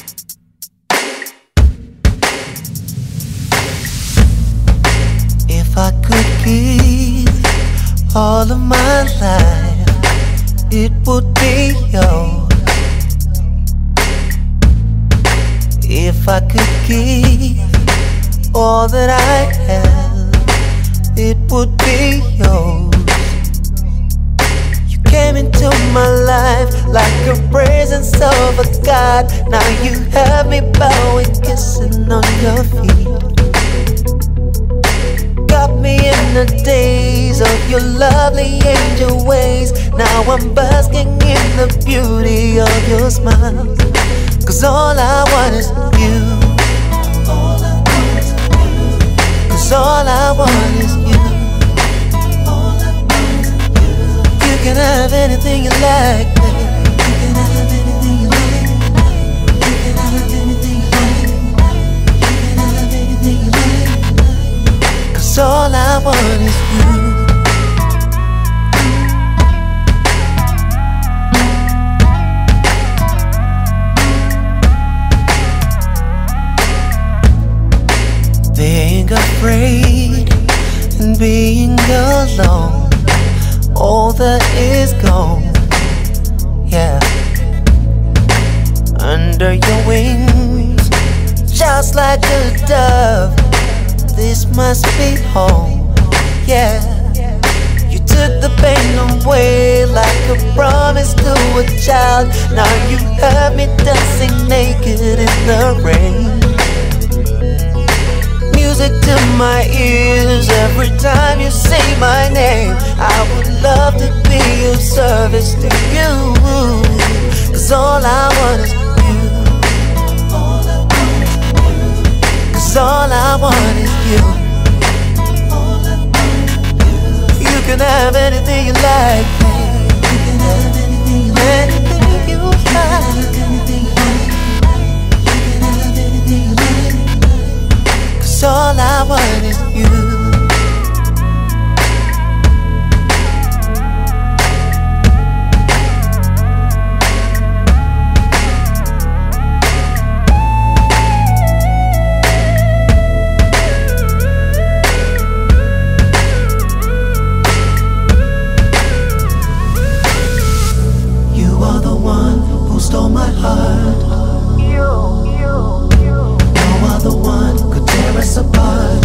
If I could give all of my life, it would be yours. If I could give all that I have, it would be yours. You came into my life like a presence of a God. Now you have me bowing, kissing on your feet. Got me in the days of your lovely angel ways. Now I'm basking in the beauty of your smile. 'Cause all I want is you. 'Cause all I want is you. You can have anything you like, baby. You can have anything you like. You can have anything you like. You can have anything you like. 'Cause all I want is you. Being afraid and being alone, all that is gone, yeah. Under your wings, just like a dove, this must be home, yeah. You took the pain away like a promise to a child. Now you have me dancing naked in the rain. Music to my ears every time you say my name. I would love to be of service to you. 'Cause all I want is you. 'Cause all I want is you. You can have anything you like, babe. You can have anything you like. Anything you like. All I want is you. You are the one who stole my heart. No other one could tear us apart.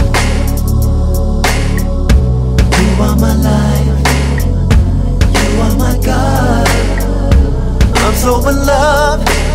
You are my life. You are my God. I'm so in love